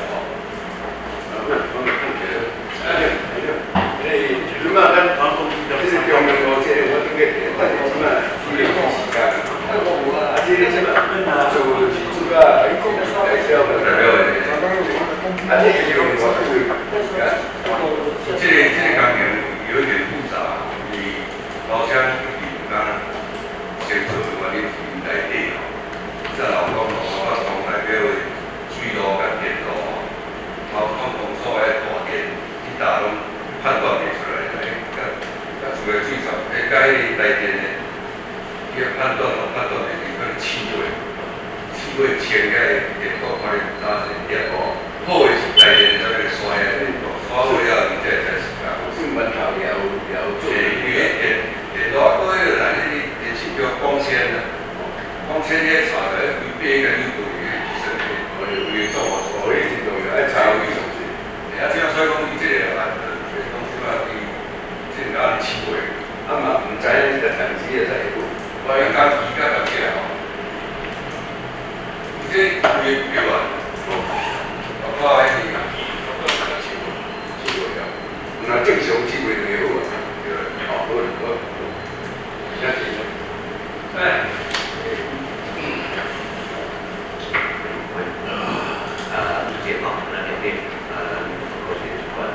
你嘛咱这是中央路这我这个，但是即嘛伊个时间，啊这个即嘛就是主要来销的， 代表的。 啊这个用我是。 这个这个工程有一点复杂，你老乡你刚先做的话，你是内底哦，即老讲我从代表水路甲电路哦，包括公所的大电，其他拢判断袂出来，诶，甲甲厝的水槽，诶，甲迄个台电的，伊个判断哦判断会是可能气味，气味前个电路可能打成电哦，好的是台电这个刷的。我为了你这才是啊，新闻头了了做。诶，因为电电路啊，嗰个人迄电视叫光纤啊，光纤迄查来规变个扭度个其实个，我有有做我所谓真重要，爱查为什么？啊，这样所以讲伊这个啊，就是讲即马伊即个哪里起过？啊嘛，唔知呢个长期个在一步，我我讲家己甲大家吼，这规个标啊，包括迄个，包括那七月，七月了，那正常七月就好啊，对吧？好，好，好，那是，哎， 啊，理解哈，那两点，呃，科学主管，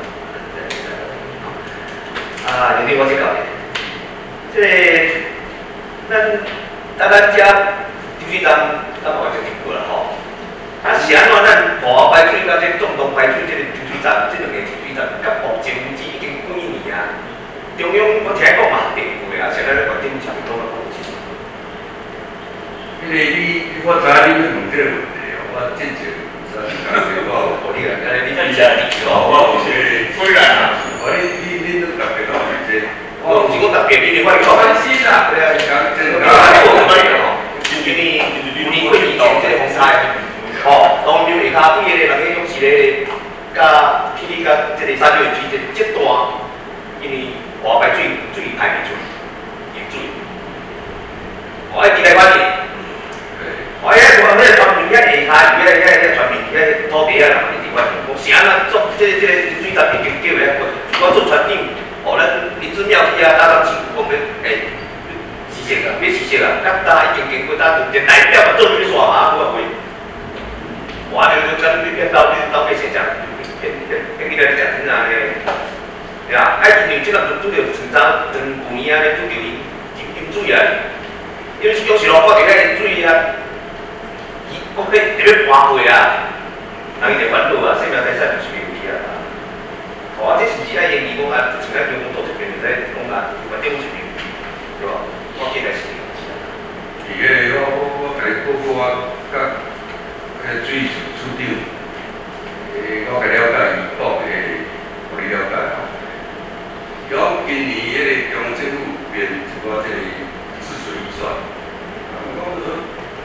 啊，两点我先搞定。这，咱咱咱家就是咱咱完全听过了吼。啊，是安怎咱华排水甲这总统排水这个抽水站，这两个抽水站，甲目前为止已经几年啊？中央我听讲嘛定过啊，现在咧决定上面讲了好清楚。 因为你我知影你要问这个问题哦，我之前唔知你讲对我，我你讲，你你你哦，我有些虽然啊，我你你你都特别讲是这， 我唔是讲特别，你哋可以讲。 关系啦，对啊，讲这个， 啊，我可以哦，因为五年过以前这个风灾，哦，当流下骹对个人个勇士咧，甲霹雳甲这个三六水这这段，因为华排水水排袂出，淹水，我爱记来反应。我遐我迄个传媒遐下骹，遐遐遐传媒遐土地啊，一直反映，我是安怎做这这个水站已经叫遐过，我做船长，哦，咱林子庙去啊，搭搭市讲咧，诶，实现啊，要实现啊，咱搭已经经过搭一代表嘛，做水线啊，我话，我就就跟你变到变到变现象，变变变起来讲真啊咧，对啊，爱因为即个就拄着泉州跟旧年啊咧拄着因饮饮水啊，因为有时候我伫遐饮水啊。我迄特别花费啊，人伊就烦恼啊，生命财产就随便去啊。哦，这是一个演义讲啊，像咱中央做一边，在讲啊，反正我是边，对吧？我记得是。 伊个我我我甲你报告我甲迄水处处长，诶，我甲了解伊讲诶，互你了解吼。伊讲今年迄个中央政府编一个即个治水预算，啊，我讲说。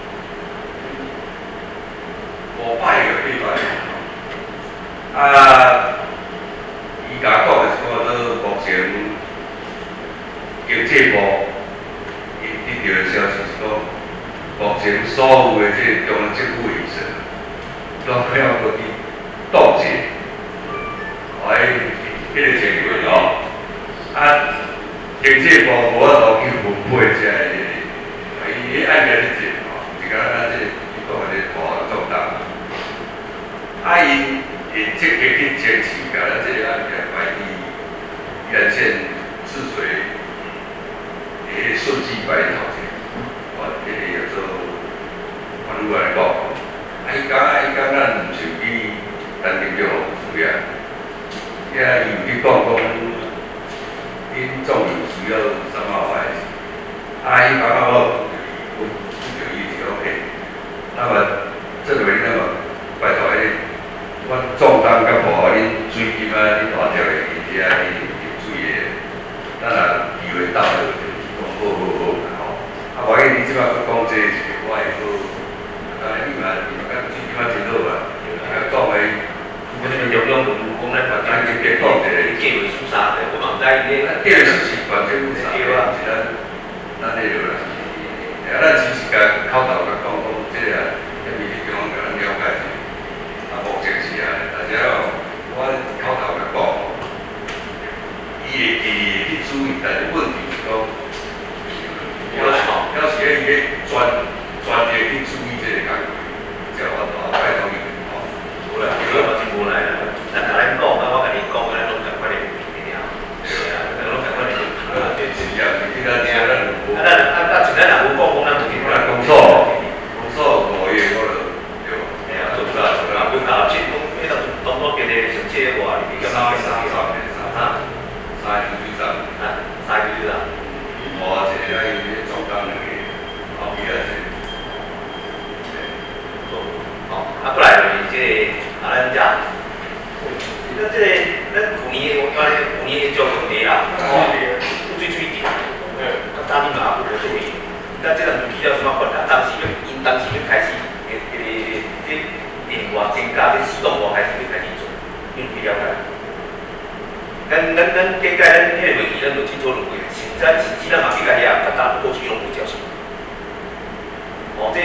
五百个八百个，啊，伊甲我讲的是讲说，目前经济部伊得到的消息是讲，目前所有的这中央政府的预算，都要搁去冻结，哎，迄个情况哦，啊，经济部无法度去分配这个，伊按个去做吼，是讲咱这伊讲的大重担。啊，因会积极去坚持，甲咱这个案件摆伫沿线治水诶顺序摆头前，我这个叫做网络来讲，啊，伊讲啊，伊讲咱毋是去单丁叫落水啊，遐伊有去讲讲，因总有需要什么块，啊，伊讲啊，我我不同意是 OK， 那么这为那么拜托迄。我壮担甲保恁水金啊，恁大条的伊遮伊饮水的，咱若机会到了，就讲好好好吼。啊，万一你即摆佫讲这是我会好，当然你嘛你嘛甲水金啊真好啊，啊讲的， 我这边中央文讲咱反正就别讲的，计划输啥的，我嘛毋知伊咧。 计划是反正有啥，是咱咱迄落啦。啊，咱只是甲口头甲讲讲这个，因为你中央甲咱了解。啊，目前是啊，大家哦，我口头来讲，伊会记去注意，但是问题是讲，要是要是伊个专专业去注意这个工作，叫我大拜托伊吼。 无啦，这个我真无来啦，咱甲咱讲，啊，我甲你讲，咱拢共款的物件。是啊，咱拢共款的物件。 啊，这是啊，你看你啊，咱有无？ 啊，咱啊啊，像咱若无讲讲，咱就咱工作，工作五月我就对吧？ 哎呀，做不啦，做不啦，不搞，这东迄个东东边的城市的话，你比较三三三年三啊， 三年最长， 啊，三个月啦。 我这个伊个总工两个，后边啊是。 哦，啊，过来就是这个啊，咱遮，咱这个咱去年我讲咧，去年的交问题啦，哦，水水电，嗯，啊，当年嘛也无做伊，咱这个比较什么困难？当时要因当时要开始，诶诶，这电话增加，这系统我开始要开始做，因为了解。咱咱咱，计介咱迄个问题，咱就清楚认为，现在实际咱嘛去甲遐，甲大过去拢无交手。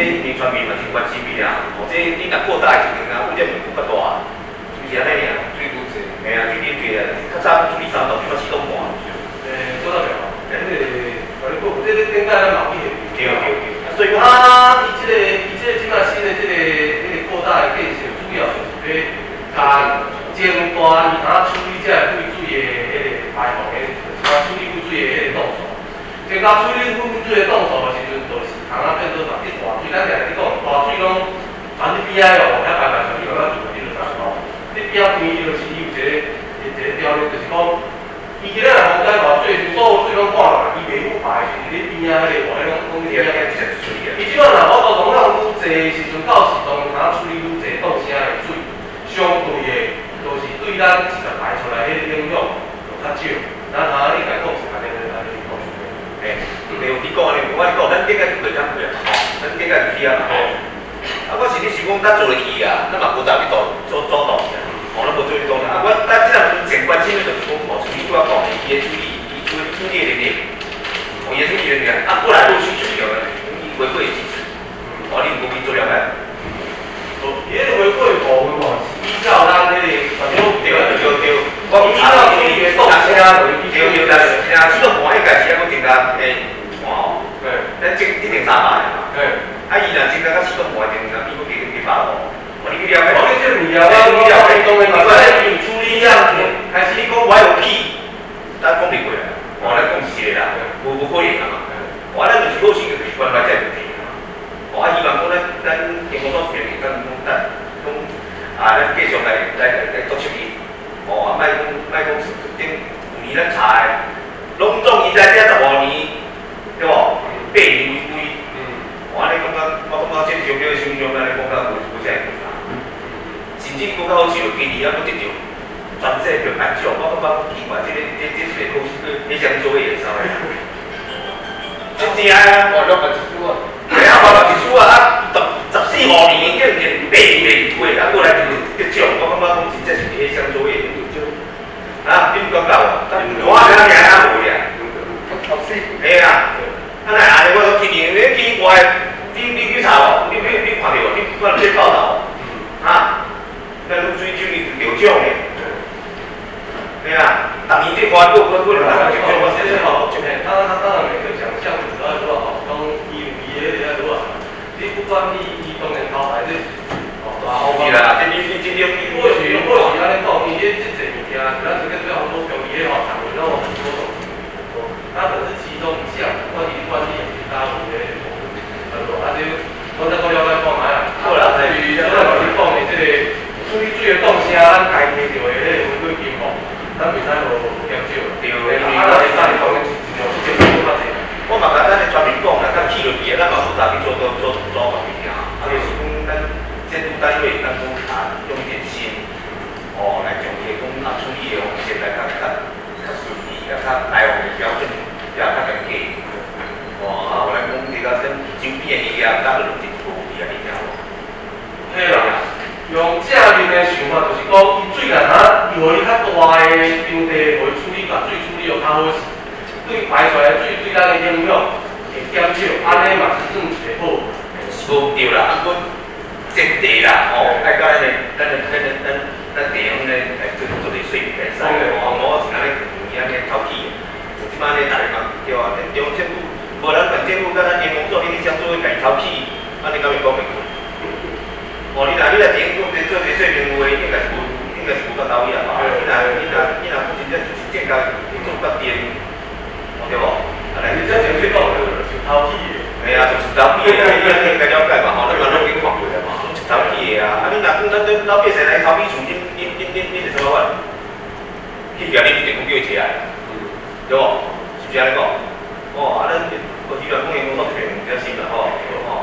连传面嘛是关系面啊，哦，这你若扩大的时阵啊，污染会更较大，就是安尼尔。 水愈济。 嘿啊，水愈济啊，较早处理三道，即摆四道半。 诶，做到袂好。诶，这个，我咧讲，这个顶摆咱毛病。 对对对。啊，所以讲啊，伊这个，伊这个即摆新的这个这个扩大的建设，主要就是要加尖端，伊通处理这废水的迄个排放的，就是处理废水的迄个冻素。增加处理废水的冻素的时阵，就是通啊变做把啲大水，咱常常讲大水拢传你边仔哦，遐排排出去，咱就你就知咯。你边仔边就是伊有一个一个条例，就是讲。伊今日来讲，咱话水所有水拢看落，伊袂腐败，是你边仔迄个话，迄种讲你边仔直接处理啊。伊即摆若我都容量愈济时阵，到时阵通处理愈济冻声的水，相对的，就是对咱一个排出来迄个影响就较少。咱通你家讲是安尼安尼讲。 诶，对，你讲安尼，我你讲，咱顶个就袂讲过啊，吼，咱顶个就去啊，吼。啊，我是你是讲咱做落去啊，咱嘛无在去做做做动啊。哦，咱无做迄种啊，我咱即个前关心的就是讲，哦，处理拄仔讲的，伊的处理，伊处理处理的能力，哦，伊的处理能力啊，过来陆续处理了，伊回归机制，哦，你毋过去做了咩？ 哦，伊个回归部分哦，是依照咱迄个， 对对对对，我依照处理的动声，对对，但是现在自动盘应该是要增加诶盘哦，对，咱这一定三百嘛，对，啊，伊若增加到自动盘，增加比我几几百哦。我你了解？ 我你这物件，我你了解当然嘛，咱有处理样子， 还是你讲我有气，咱讲袂过来，我咱讲是个啦，无无可能啊嘛。我咱就是好先就关怀这问题啊。我希望讲咱咱健康所面，咱讲咱讲啊，咱继续来来来督促伊。哦，啊，莫讲莫讲顶有年咱查的，拢总伊在遮十五年，对无？八年为规。嗯。我安尼感觉，我感觉这条条形象安尼讲较无无啥会啥。甚至更较好笑，今年还佫得着全世界颁奖，我感觉奇怪，这个这这是个好事，你想做会使的。真正啊！ 我了办一出啊。 系啊，我办一出啊，啊十十四五年，竟然八年未过，啊过来就得奖，我感觉讲真正是迄想做会得奖。啊，你唔感觉无？我讲你安无呀？系啊，啊那安尼我讲今年，你今年我你你去查无？你你你看到无？你看这报道无？啊？咱拢水酒伊得奖嘞，对啊，逐年这花过过过两万就奖，我真是好， 就他他当然每个奖项主要多少，讲伊有伊个了多少，你不管你伊当然头牌这是，哦， 是啦，这你你这种你或许或许安尼讲，伊这这这物件，咱这个最好多奖伊个吼，常会让我很多种，它只是其中一项，关于关系其他有个，很多，啊就我再讲了解看卖啦，好啦，至于咱老师讲的这个。处理水的动声，咱家摕到的迄个回归金额，咱袂使无减少。对，啊，咱会当讲尽量去减少较济。 我嘛甲咱的全民讲啦，咱去落去，咱嘛无啥去做做做做方面啊。啊，就是讲咱监督单位，咱讲啊用点心，哦来从伊讲啊处理的方式来较较较顺利，较较来往的标准，也较严格。哦，啊，我来讲这个跟周边的伊啊，咱就一步一啊一条。 嘿啦。用正面的想法，就是讲，伊水若若用伊较大的场地，互伊处理，把水处理又较好势，对排出来的水对咱的影响会减少，安尼嘛是算一个好。 是无对啦，啊，阮前提啦，吼，爱甲咱的咱的咱的咱咱地方咧来做做个水平来使的，吼，无是安尼有影咧偷气的，即摆咧大家嘛对啊，咱中央政府无咱县政府甲咱联盟做迄个相做家偷气，安尼敢会讲袂过？哦，你若你若真做做做个水平话，应该是无应该是无够到位啊嘛。你若你若你若真正就是正家做较掂，对无？啊，来你真正去讲就是偷气的。系啊，就是偷气的，你应该了解嘛，吼，咱嘛拢已经看过啦嘛，就是偷气的啊。啊，你若讲咱咱老百姓来偷气厝，恁恁恁恁恁是什么法？去边恁一定讲叫伊起来，对无？是不是安尼讲？哦，啊，咱我希望讲因工作平比较新啦，吼，吼。